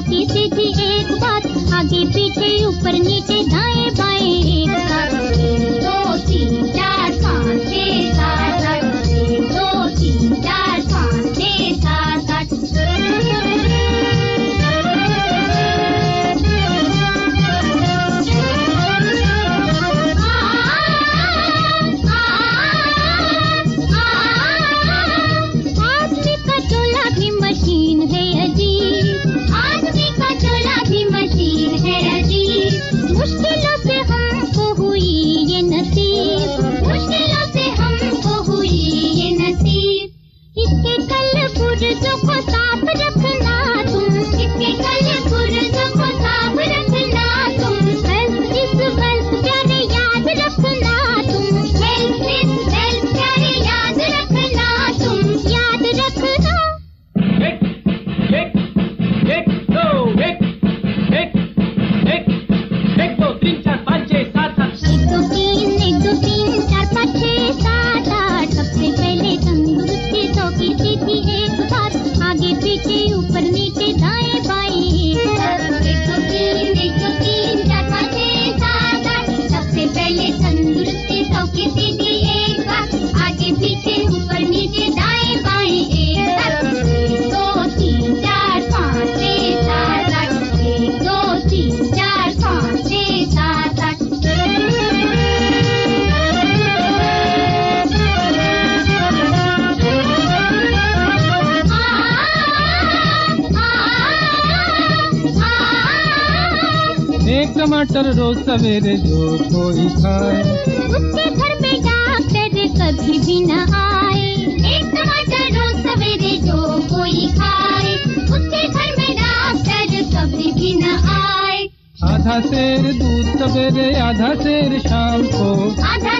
चौकी सीधी एक बात, आगे पीछे ऊपर नीचे दाएं बाएं एक साथ। 1 2 3 4 5 6 7 8, 1 2 3 4 5 6 7 8। आदमी का चोला भी मशीन है अजीब, आदमी का चोला भी मशीन है अजीब। मुश्किलों से हमको हुई ये नसीब, मुश्किलों से हमको हुई ये नसीब। इसके कल पुर्जों को साफ रखना तुम, इसके कल पुर्जों को साफ रखना तुम। इस बल्ब प्यारे याद रखना तुम, इस प्यारे याद रखना तुम, याद रखना। एक दो तीन चार पाँच छः सात आठ। 1 2 3 1 2 3 4 5 6 7 8। सबसे पहले तंदुरुस्ती, चौकी सीधी एक बात, आगे पीछे ऊपर नीचे दाएं बाएं एक साथ। 1 2 3 1 2 3 4 5 6 7 8। सबसे पहले तंदुरुस्ती, चौकी सीधी एक बात, आगे पीछे ऊपर नीचे दाएं बाएं एक साथ। 1 2 3 4 5 6 7 8, 1 2 3 4 5 6 7 8। एक टमाटर रोज सवेरे जो कोई खाए, उसके घर में डॉक्टर कभी भी न आए। एक टमाटर रोज सवेरे जो कोई खाए, उसके घर में डॉक्टर कभी भी न आए। आधा सेर दूध सवेरे आधा सेर शाम को, आधा